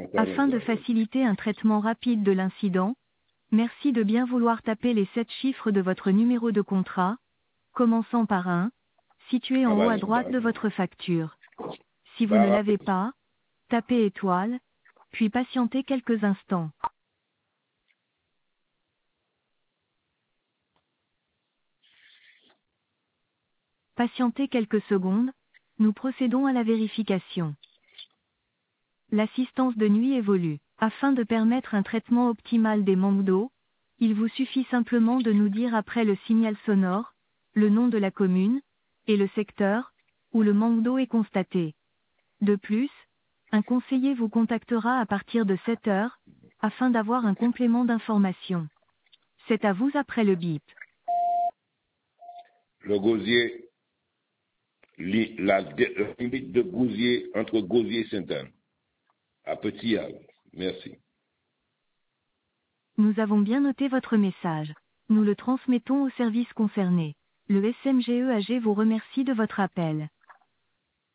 Afin de faciliter un traitement rapide de l'incident, merci de bien vouloir taper les 7 chiffres de votre numéro de contrat, commençant par 1, situé en haut à droite de votre facture. Si vous ne l'avez pas, tapez étoile, puis patientez quelques instants. Patientez quelques secondes, nous procédons à la vérification. L'assistance de nuit évolue. Afin de permettre un traitement optimal des manques d'eau, il vous suffit simplement de nous dire après le signal sonore, le nom de la commune, et le secteur, où le manque d'eau est constaté. De plus, un conseiller vous contactera à partir de 7 heures, afin d'avoir un complément d'information. C'est à vous après le bip. Le gosier, la limite de Gosier entre Gosier et Sainte-Anne. À Petit Havre. Merci. Nous avons bien noté votre message. Nous le transmettons aux services concernés. Le SMGEAG vous remercie de votre appel.